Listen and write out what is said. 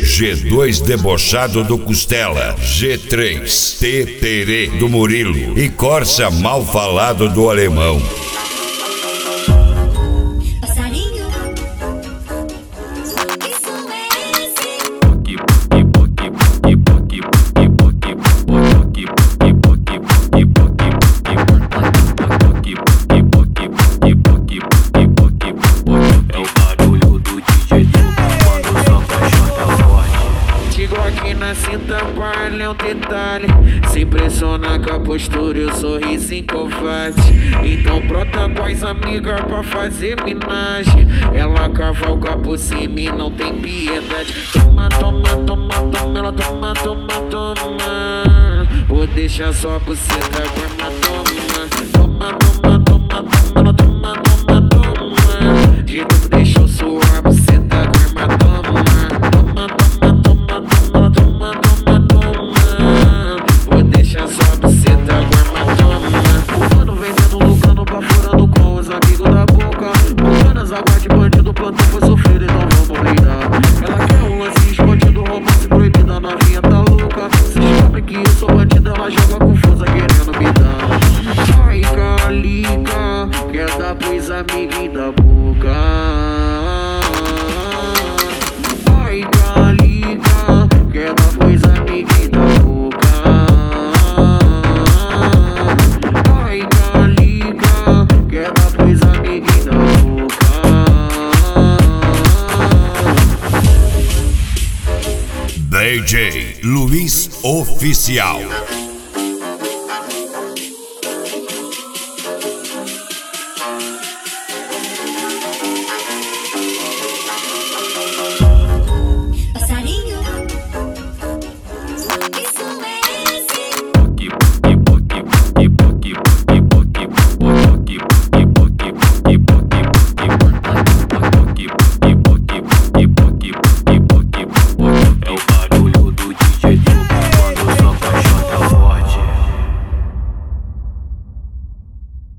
G2 debochado do Costela, G3 Teterê do Murilo e Corsa mal falado do Alemão. Aqui na cinta palha é um detalhe. Se impressiona com a postura e o sorrisinho covarde. Então brota com as amigas pra fazer minagem. Ela cavalga por cima e não tem piedade. Toma, toma, toma, toma, ela toma, toma, toma. Vou deixar só por cima, toma, toma. Toma, toma, toma, toma, ela toma, toma, toma. De novo deixou suar por cima, toma, toma. Toma, toma, toma, toma, toma, toma, toma. Vou deixar só pra você dar guarda, toma. O mano vendendo, lucrando, furando com os amigos da boca. Bucanas, aguarde, bandido, plantão foi sofrido, então vamos brindar. Ela quer um lance escondido, romance proibido, a novinha tá louca. Se descobre que eu sou bandido, ela joga confusa, querendo me dar. Ai, calica, quer dar pros amiguinhos da boca. Ai, calica, quer dar pros amiguinhos da boca. Ai, calica, quer dar pros amiguinhos da boca. DJ Luiz Oficial.